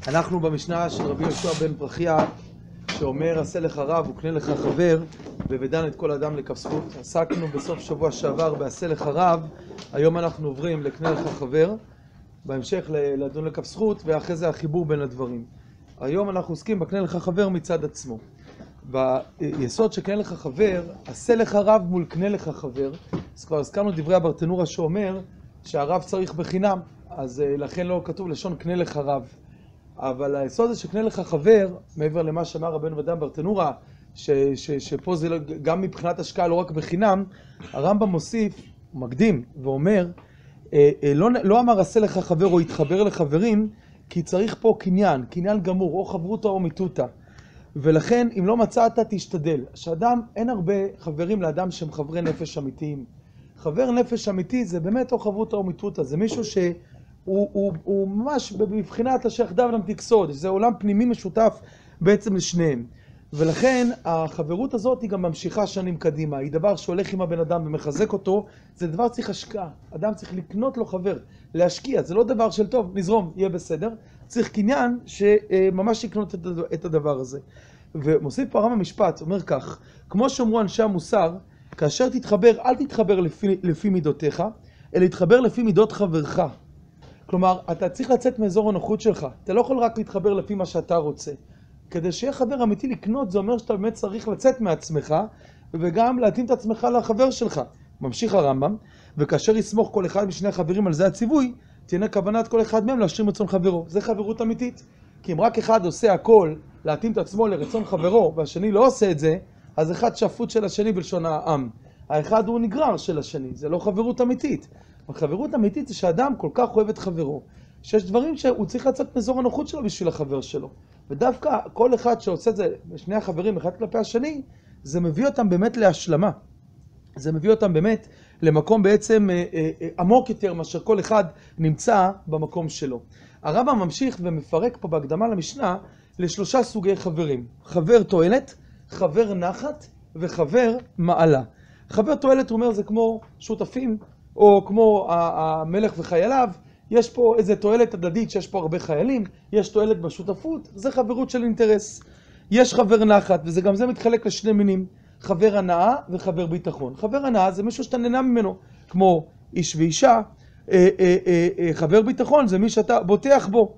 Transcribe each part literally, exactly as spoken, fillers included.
אנחנו במשנה של רבי יהושע בן פרחיה, שאומר עשה לך רב וקנה לך חבר ובדן את כל אדם לכף זכות. עסקנו בסוף שבוע שעבר בעשה לך רב, היום אנחנו עוברים לקנה לך חבר, בהמשך לדון לכף זכות, ואחרי זה החיבור בין הדברים. היום אנחנו עוסקים בקנה לך חבר מצד עצמו. ביסוד שקנה לך חבר, עשה לך רב מול קנה לך חבר. אז כבר הזכרנו דברי הברטנורה שאומר שהרב צריך בחינם, אז לכן לא כתוב לשון קנה לך רב. אבל היסוד הזה שקנה לך חבר, מעבר למה שאמר רבנו ודם ברטנורה, ש, ש, שפה זה גם מבחינת השקעה לא רק בחינם, הרמב"ם מוסיף, מקדים ואומר, אה, אה, לא, לא אמר עשה לך חבר או יתחבר לחברים, כי צריך פה קניין, קניין גמור, או חברותא או מיתותא. ולכן אם לא מצאת תשתדל. שאדם, אין הרבה חברים לאדם שהם חברי נפש אמיתיים. חבר נפש אמיתי זה באמת או חברותא או מיתותא, זה מישהו ש... הוא, הוא, הוא ממש בבחינת אשר יחדיו נמתיק סוד, זה עולם פנימי משותף בעצם לשניהם. ולכן החברות הזאת היא גם ממשיכה שנים קדימה, היא דבר שהולך עם הבן אדם ומחזק אותו, זה דבר צריך השקעה, אדם צריך לקנות לו חבר, להשקיע, זה לא דבר של טוב, נזרום, יהיה בסדר, צריך קניין שממש לקנות את הדבר הזה. ומוסיף פה הרמב"ם משפט, אומר כך, כמו שאומרו אנשי המוסר, כאשר תתחבר, אל תתחבר לפי, לפי מידותיך, אלא תתחבר לפי מידות חברך. כלומר, אתה צריך לצאת מאזור הנוחות שלך. אתה לא יכול רק להתחבר לפי מה שאתה רוצה. כדי שיהיה חבר אמיתי לקנות, זה אומר שאתה באמת צריך לצאת מעצמך, וגם להתאים את עצמך לחבר שלך. ממשיך הרמב"ם, וכאשר יסמוך כל אחד משני החברים על זה הציווי, תהיה כוונת כל אחד מהם להשלים רצון חברו. זה חברות אמיתית. כי אם רק אחד עושה הכל, להתאים את עצמו לרצון חברו, והשני לא עושה את זה, אז אחד שפוט של השני בלשון העם. האחד הוא נגרר של השני. זה לא חברות אמיתית. החברות אמיתית זה שאדם כל כך אוהב את חברו, שיש דברים שהוא צריך לצאת מאזור הנוחות שלו בשביל החבר שלו. ודווקא כל אחד שעושה את זה, שני החברים אחד כלפי השני, זה מביא אותם באמת להשלמה. זה מביא אותם באמת למקום בעצם אה, אה, אה, עמוק יותר מאשר כל אחד נמצא במקום שלו. הרמב"ם ממשיך ומפרק פה בהקדמה למשנה לשלושה סוגי חברים. חבר תועלת, חבר נחת וחבר מעלה. חבר תועלת, הוא אומר, זה כמו שותפים, או כמו המלך וחייליו, יש פה איזו תועלת הדדית שיש פה הרבה חיילים, יש תועלת בשותפות, זה חברות של אינטרס. יש חבר נחת, וזה גם זה מתחלק לשני מינים, חבר הנאה וחבר ביטחון. חבר הנאה זה מישהו שאתה נהנה ממנו, כמו איש ואישה. חבר ביטחון זה מי שאתה בוטח בו,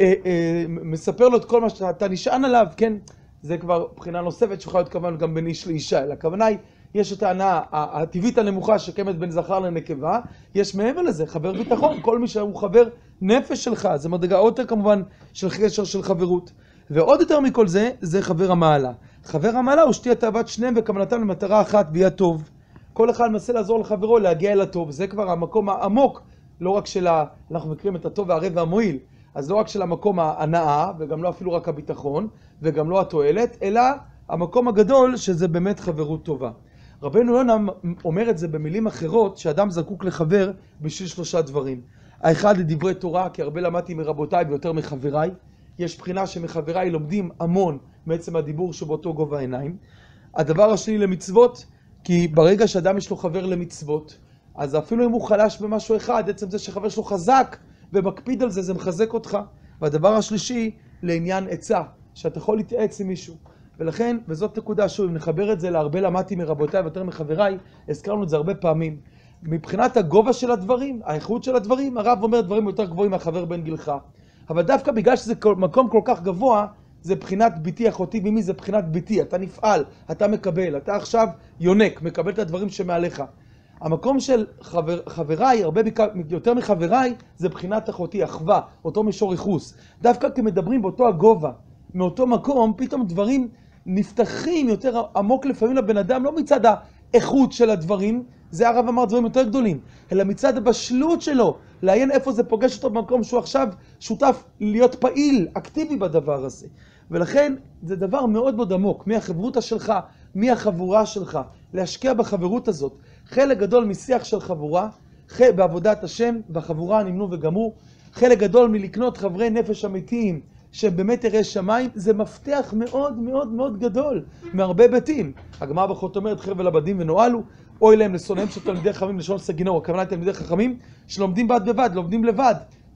מספר לו את כל מה שאתה נשען עליו, כן? זה כבר בחינה נוספת שיכולה להיות כמובן גם בין איש לאישה, אלא הכוונה היא, יש את ההנאה הטבעית הנמוכה שקיימת בין זכר לנקבה, יש מעבר לזה חבר ביטחון, כל מי שהוא חבר נפש שלך, זה מדרגה עוד יותר כמובן של קשר של חברות. ועוד יותר מכל זה, זה חבר המעלה. חבר המעלה הוא שתהיה תאוות שניהם וכוונתם למטרה אחת והיא הטוב. כל אחד מנסה לעזור לחברו להגיע אל הטוב, זה כבר המקום העמוק, לא רק של ה... אנחנו מכירים את הטוב והערב והמועיל, אז לא רק של המקום ההנאה, וגם לא אפילו רק הביטחון, וגם לא התועלת, אלא המקום הגדול שזה באמת חברות טובה. רבנו יונה אומר את זה במילים אחרות, שאדם זקוק לחבר בשביל שלושה דברים. האחד לדברי תורה, כי הרבה למדתי מרבותיי ויותר מחבריי. יש בחינה שמחבריי לומדים המון מעצם הדיבור שבאותו גובה העיניים. הדבר השני למצוות, כי ברגע שאדם יש לו חבר למצוות, אז אפילו אם הוא חלש במשהו אחד, עצם זה שחבר שלו חזק ומקפיד על זה, זה מחזק אותך. והדבר השלישי לעניין עצה, שאתה יכול להתייעץ עם מישהו. ולכן, וזאת נקודה שוב, אם נחבר את זה להרבה למדתי מרבותיי ויותר מחבריי, הזכרנו את זה הרבה פעמים. מבחינת הגובה של הדברים, האיכות של הדברים, הרב אומר דברים יותר גבוהים מהחבר בן גילך. אבל דווקא בגלל שזה מקום כל כך גבוה, זה בחינת ביתי אחותי ממי, זה בחינת ביתי. אתה נפעל, אתה מקבל, אתה עכשיו יונק, מקבל את הדברים שמעליך. המקום של חבר, חבריי, הרבה יותר מחבריי, זה בחינת אחותי, אחווה, אותו מישור ייחוס. דווקא כמדברים באותו הגובה, מאותו מקום, פתאום דברים נפתחים יותר עמוק לפעמים לבן אדם, לא מצד האיכות של הדברים, זה הרב אמר דברים יותר גדולים, אלא מצד הבשלות שלו, לעיין איפה זה פוגש אותו במקום שהוא עכשיו שותף להיות פעיל, אקטיבי בדבר הזה. ולכן זה דבר מאוד מאוד עמוק, מהחברותה שלך, מהחבורה שלך, להשקיע בחברות הזאת. חלק גדול משיח של חבורה, בעבודת השם, בחבורה נמנו וגמרו, חלק גדול מלקנות חברי נפש אמיתיים, שבאמת ירא שמיים, זה מפתח מאוד מאוד מאוד גדול, מהרבה ביתים. הגמרא ברכות אומרת, חרב ולבדים ונועלו, אוי להם לשונאיהם של תלמידי חכמים לשון סגינור, הכוונה תלמידי חכמים שלומדים בד בבד, לומדים לבד.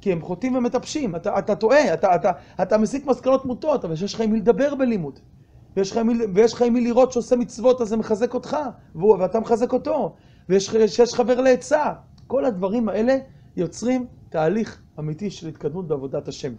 כי הם חוטאים ומטפשים, אתה, אתה טועה, אתה, אתה, אתה מסיק מסקנות מוטות, אבל שיש לך עם מי לדבר בלימוד. ויש לך עם מי, ויש לך עם מי לראות שעושה מצוות, אז זה מחזק אותך, והוא, ואתה מחזק אותו. ויש יש חבר לעצה. כל הדברים האלה יוצרים תהליך אמיתי של התקדמות בעבודת השם.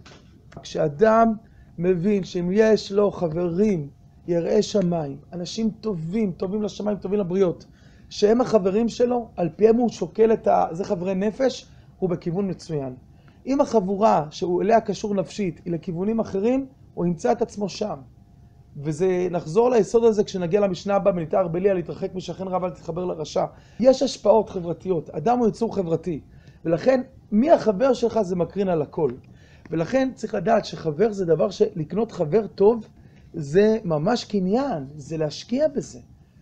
כשאדם מבין שאם יש לו חברים, יראי שמיים, אנשים טובים, טובים לשמיים, טובים לבריות, שהם החברים שלו, על פיהם הוא שוקל את ה... זה חברי נפש, הוא בכיוון מצוין. אם החבורה שהוא אליה קשור נפשית היא לכיוונים אחרים, הוא ימצא את עצמו שם. וזה, נחזור ליסוד הזה כשנגיע למשנה הבאה, בניתה ארבליה, להתרחק משכן רע ולהתחבר לרשע. יש השפעות חברתיות, אדם הוא יצור חברתי, ולכן מי החבר שלך זה מקרין על הכל. ולכן צריך לדעת שחבר זה דבר שלקנות חבר טוב, זה ממש קניין, זה להשקיע בזה.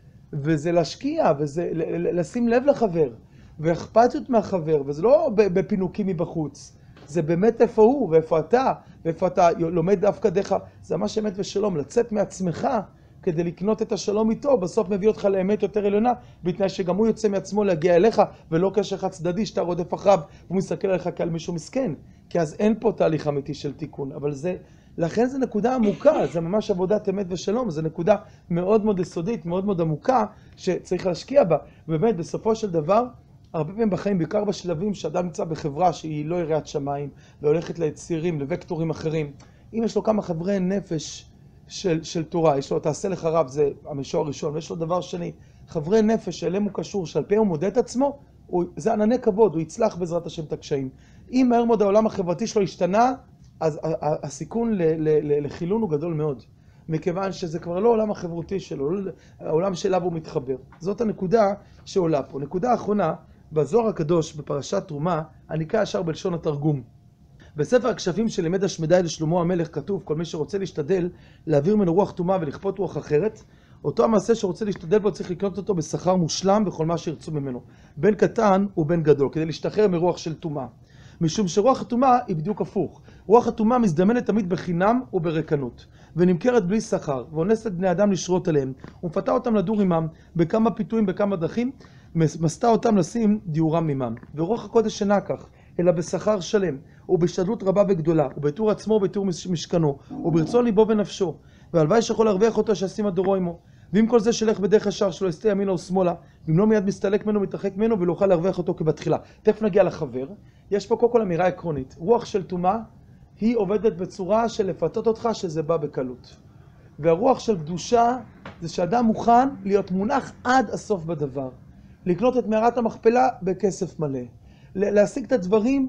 וזה להשקיע, וזה לשים לב לחבר, ואכפתיות מהחבר, וזה לא בפינוקים מבחוץ. זה באמת איפה הוא, ואיפה אתה, ואיפה אתה לומד דווקא דרך, זה ממש אמת ושלום, לצאת מעצמך כדי לקנות את השלום איתו, בסוף מביא אותך לאמת יותר עליונה, בתנאי שגם הוא יוצא מעצמו להגיע אליך, ולא קשר חד צדדי שאתה רודף אחריו, והוא מסתכל עליך כעל מישהו מסכן, כי אז אין פה תהליך אמיתי של תיקון, אבל זה, לכן זה נקודה עמוקה, זה ממש עבודת אמת ושלום, זה נקודה מאוד מאוד יסודית, מאוד מאוד עמוקה, שצריך להשקיע בה, ובאמת בסופו של דבר, הרבה פעמים בחיים, בעיקר בשלבים שאדם נמצא בחברה שהיא לא יראת שמיים, והולכת ליצירים, לוקטורים אחרים. אם יש לו כמה חברי נפש של, של תורה, יש לו תעשה לך רב, זה המישור הראשון, ויש לו דבר שני, חברי נפש שאליהם הוא קשור, שעל פי הוא מודד את עצמו, הוא, זה ענני כבוד, הוא יצלח בעזרת השם את הקשיים. אם מהר מאוד העולם החברתי שלו השתנה, אז הסיכון ל, ל, ל, לחילון הוא גדול מאוד. מכיוון שזה כבר לא העולם החברותי שלו, העולם שאליו הוא מתחבר. זאת הנקודה שעולה פה. נקודה האחרונה, בזוהר הקדוש, בפרשת תרומה, הנקרא ישר בלשון התרגום. בספר הכשפים של לימד השמדי לשלמה המלך כתוב, כל מי שרוצה להשתדל להעביר ממנו רוח טומאה ולכפות רוח אחרת, אותו המעשה שרוצה להשתדל בו צריך לקנות אותו בשכר מושלם בכל מה שירצו ממנו, בין קטן ובין גדול, כדי להשתחרר מרוח של טומאה. משום שרוח הטומאה היא בדיוק הפוך. רוח הטומאה מזדמנת תמיד בחינם וברקנות, ונמכרת בלי שכר, ואונסת בני אדם לשרות עליהם, ומפתה אותם לדור עמם בכמה פיתויים, בכמה דרכים, מסתה אותם לשים דיורם עמם. ורוח הקודש אינה כך, אלא בשכר שלם, ובהשתדלות רבה וגדולה, ובתור עצמו ובתור משכנו, וברצון ליבו ונפשו, והלוואי שיכול להרוויח אותו שישים הדורו עמו. ועם כל זה שלך בדרך ישר שלא יסטה ימינה או שמאלה, ואם לא מיד מסתלק ממנו, מתרחק ממנו, ולא יוכל להרוויח אותו כבתחילה. תכף נגיע לחבר. יש פה קודם כל אמירה עקרונית. רוח של טומאה היא עובדת בצורה של לפתות אותך שזה בא בקלות. והרוח של קדושה זה שאדם מוכן להיות מונח עד הסוף בדבר. לקנות את מערת המכפלה בכסף מלא. להשיג את הדברים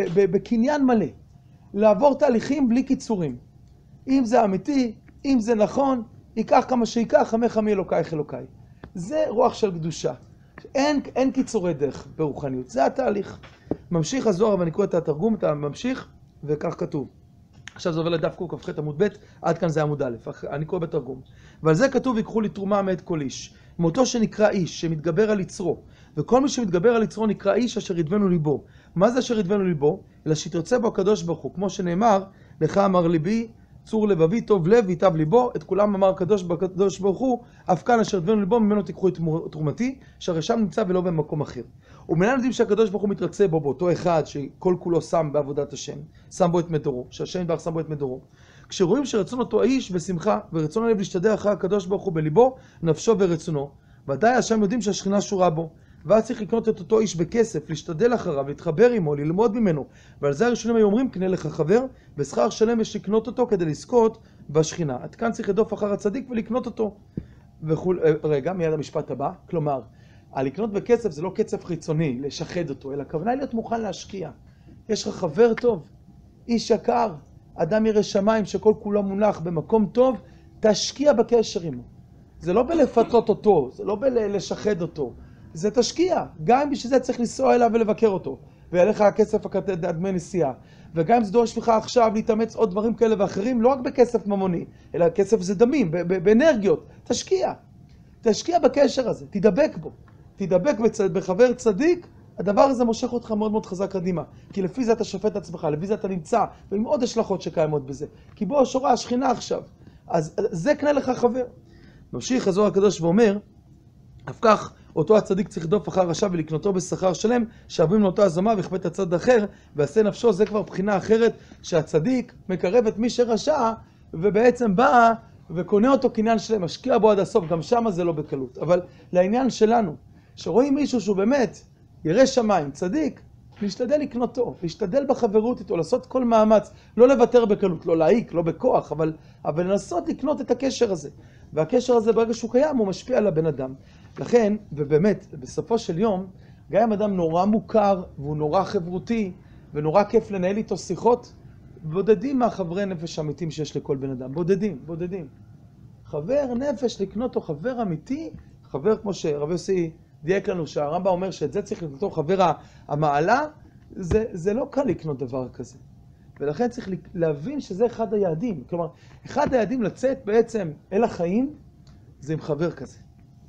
בקניין מלא. לעבור תהליכים בלי קיצורים. אם זה אמיתי, אם זה נכון, ייקח כמה שיקח, עמך עמי אלוקייך אלוקיי. זה רוח של קדושה. אין, אין קיצורי דרך ברוחניות. זה התהליך. ממשיך הזוהר, ואני קורא את התרגום, אתה ממשיך, וכך כתוב. עכשיו זה עובר לדף קכ"ח עמוד ב', עד כאן זה עמוד א', אני קורא בתרגום. ועל זה כתוב, ויקחו לי תרומה מאת כל איש. מאותו שנקרא איש, שמתגבר על יצרו. וכל מי שמתגבר על יצרו נקרא איש אשר ידבנו ליבו. מה זה אשר ידבנו ליבו? אלא שיתרצה בו הקדוש ברוך הוא. כמו שנאמר, לך אמר ליבי, צור לבבי, טוב לב, ויטב ליבו. את כולם אמר הקדוש, הקדוש ברוך הוא, אף כאן אשר ידבנו ליבו, ממנו תיקחו את תרומתי, שהרי שם נמצא ולא במקום אחר. ומנין יודעים שהקדוש ברוך הוא מתרצה בו, באותו אחד שכל כולו שם בעבודת השם, שם בו את מדורו, שהשם יתברך שם בו את מדורו. כשרואים שרצון אותו האיש בשמחה, ורצון הלב להשתדל אחרי הקדוש ברוך הוא בליבו, נפשו ורצונו, ודאי השם יודעים שהשכינה שורה בו, ואז צריך לקנות את אותו איש בכסף, להשתדל אחריו, להתחבר עמו, ללמוד ממנו, ועל זה הראשונים היו אומרים, קנה לך חבר, ושכר שלם יש לקנות אותו כדי לזכות בשכינה. עד כאן צריך לדוף אחר הצדיק ולקנות אותו. וכול, רגע, מיד המשפט הבא, כלומר, הלקנות בכסף זה לא כסף חיצוני, לשחד אותו, אלא הכוונה להיות מוכן להשקיע. יש לך חבר טוב, איש יקר, אדם ירא שמיים שכל כולו מונח במקום טוב, תשקיע בקשר עמו. זה לא בלפתות אותו, זה לא בלשחד אותו, זה תשקיע. גם אם בשביל זה צריך לנסוע אליו ולבקר אותו, ויהיה לך הכסף דמי נסיעה. וגם אם זה דורש לך עכשיו להתאמץ עוד דברים כאלה ואחרים, לא רק בכסף ממוני, אלא כסף זה דמים, באנרגיות. תשקיע. תשקיע בקשר הזה, תדבק בו. תדבק בצד, בחבר צדיק, הדבר הזה מושך אותך מאוד מאוד חזק קדימה. כי לפי זה אתה שופט עצמך, לפי זה אתה נמצא, ועם עוד השלכות שקיימות בזה. כי בו שורה השכינה עכשיו. אז זה קנה לך חבר. ממשיך הזוהר הקדוש ואומר, אף כך, אותו הצדיק צריך לדוף אחר רשע ולקנותו בשכר שלם, שאבים לאותו הזמה ויכפה את הצד אחר, ועשה נפשו. זה כבר בחינה אחרת, שהצדיק מקרב את מי שרשע, ובעצם בא וקונה אותו קניין שלם, משקיע בו עד הסוף, גם שמה זה לא בקלות. אבל לעניין שלנו, שרואים מישהו שהוא באמת ירא שמיים, צדיק, להשתדל לקנותו, להשתדל בחברות איתו, לעשות כל מאמץ, לא לוותר בקלות, לא להעיק, לא בכוח, אבל, אבל לנסות לקנות את הקשר הזה. והקשר הזה ברגע שהוא קיים, הוא משפיע על הבן אדם. לכן, ובאמת, בסופו של יום, גם אם אדם נורא מוכר, והוא נורא חברותי, ונורא כיף לנהל איתו שיחות, בודדים מהחברי נפש האמיתיים שיש לכל בן אדם. בודדים, בודדים. חבר נפש לקנות או חבר אמיתי, חבר כמו שרב יוסי דייק לנו, שהרמב"ם אומר שאת זה צריך לקנות חבר המעלה, זה, זה לא קל לקנות דבר כזה. ולכן צריך להבין שזה אחד היעדים. כלומר, אחד היעדים לצאת בעצם אל החיים, זה עם חבר כזה.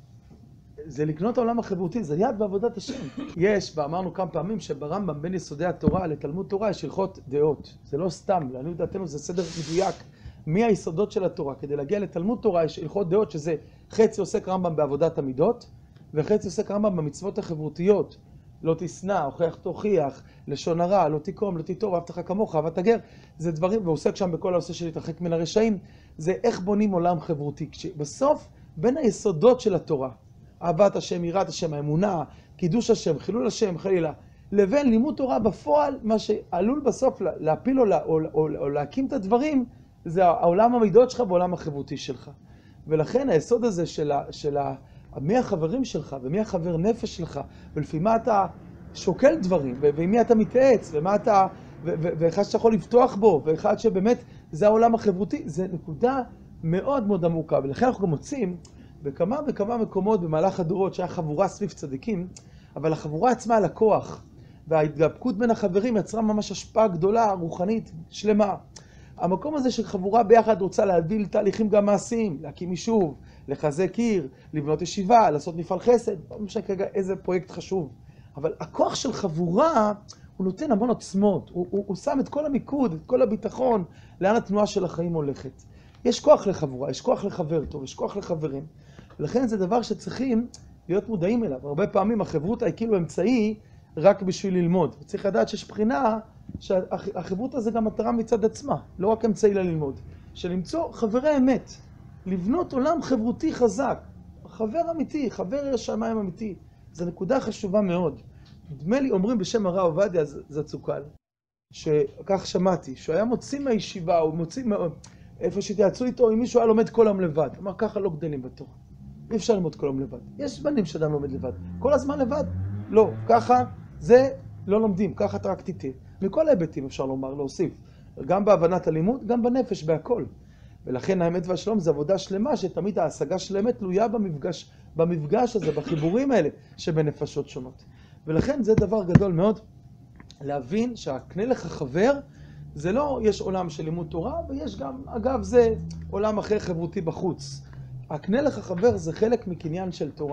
זה לקנות העולם החברותי, זה יד בעבודת השם. יש, ואמרנו כמה פעמים, שברמב"ם בין יסודי התורה לתלמוד תורה יש הלכות דעות. זה לא סתם, לעניות דעתנו זה סדר מדויק. מי היסודות של התורה? כדי להגיע לתלמוד תורה יש הלכות דעות, שזה חצי עוסק רמב"ם בעבודת המידות, וחצי עוסק רמב"ם במצוות החברותיות. לא תשנא, הוכח תוכיח, לשון הרע, לא תיקום, לא תיטור, ואהבת לך כמוך, אהבת הגר. זה דברים, ועוסק שם בכל הנושא של להתרחק מן הרשעים. זה איך בונים עולם חברותי. בסוף, בין היסודות של התורה, אהבת השם, יראת השם, האמונה, קידוש השם, חילול השם, חלילה, לבין לימוד תורה בפועל, מה שעלול בסוף להפיל או, או, או, או להקים את הדברים, זה העולם המידות שלך ועולם החברותי שלך. ולכן היסוד הזה של, של מי החברים שלך ומי החבר נפש שלך, ולפי מה אתה שוקל דברים, ועם מי אתה מתייעץ, ומה אתה, ו, ו, ואחד שאתה יכול לפתוח בו, ואחד שבאמת זה העולם החברותי, זה נקודה מאוד מאוד עמוקה. ולכן אנחנו גם מוצאים בכמה וכמה מקומות במהלך הדורות שהיה חבורה סביב צדיקים, אבל החבורה עצמה על הכוח, וההתגבקות בין החברים יצרה ממש השפעה גדולה, רוחנית, שלמה. המקום הזה של חבורה ביחד רוצה להביא תהליכים גם מעשיים, להקים יישוב, לחזק עיר, לבנות ישיבה, לעשות מפעל חסד, לא משנה כרגע איזה פרויקט חשוב. אבל הכוח של חבורה, הוא נותן המון עוצמות, הוא, הוא, הוא שם את כל המיקוד, את כל הביטחון, לאן התנועה של החיים הולכת. יש כוח לחבורה, יש כוח לחבר טוב, יש כוח לחברים. ולכן זה דבר שצריכים להיות מודעים אליו. הרבה פעמים החברות היא כאילו אמצעי רק בשביל ללמוד. וצריך לדעת שיש בחינה שהחברות הזה גם מטרה מצד עצמה, לא רק אמצעי ללמוד. שלמצוא חברי אמת, לבנות עולם חברותי חזק. חבר אמיתי, חבר שמיים אמיתי. זו נקודה חשובה מאוד. נדמה לי, אומרים בשם הרב עובדיה זצוק"ל, שכך שמעתי, שהוא היה מוציא מהישיבה, הוא מוציא מה... איפה שתייעצו איתו, אם מישהו היה לומד כל היום לבד. אמר, ככה לא גדלים בתורה. אי אפשר ללמוד כל היום לבד. יש זמנים שאדם לומד לבד. כל הזמן לבד? לא. ככה זה לא לומדים. ככה אתה רק תיתן. מכל ההיבטים אפשר לומר, להוסיף. גם בהבנת הלימוד, גם בנפש, בהכל. ולכן האמת והשלום זה עבודה שלמה, שתמיד ההשגה של האמת תלויה במפגש, במפגש הזה, בחיבורים האלה, שבין נפשות שונות. ולכן זה דבר גדול מאוד, להבין שהקנה לך חבר, זה לא יש עולם של לימוד תורה, ויש גם, אגב, זה עולם אחר חברותי בחוץ. הקנה לך חבר זה חלק מקניין של תורה.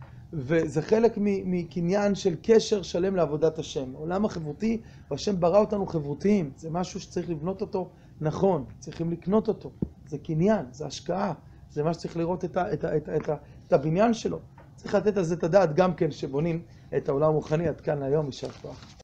וזה חלק מקניין של קשר שלם לעבודת השם. עולם החברותי, והשם ברא אותנו חברותיים. זה משהו שצריך לבנות אותו נכון. צריכים לקנות אותו. זה קניין, זה השקעה. זה מה שצריך לראות את, ה, את, ה, את, ה, את, ה, את הבניין שלו. צריך לתת על זה את הדעת גם כן שבונים את העולם הרוחני. עד כאן היום, יישר כוח.